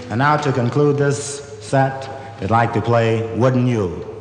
And now to conclude this set, I'd like to play Wooden Mule.